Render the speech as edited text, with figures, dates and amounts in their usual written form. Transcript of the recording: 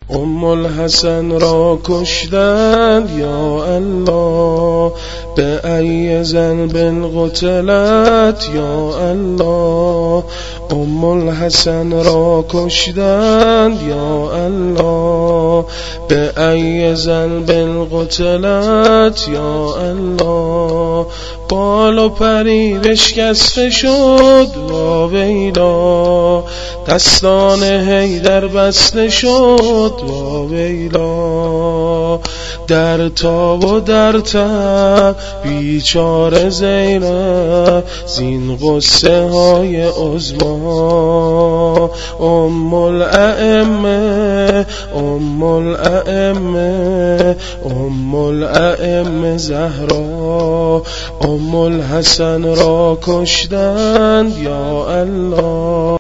ام الحسن را کشتند یا الله، به ای ذنب قتلت یا الله. ام الحسن را کشتند یا الله، به ای ذنب قتلت یا الله. بال و پری بشکسته شد وا ویلا، دستان حیدر بسته شد وا ویلا. در تاب و در تب بیچاره زینب زین غصه های عظما. ام الائمه ام الائمه ام الائمه زهرا، ام الحسن را کشتند یا الله.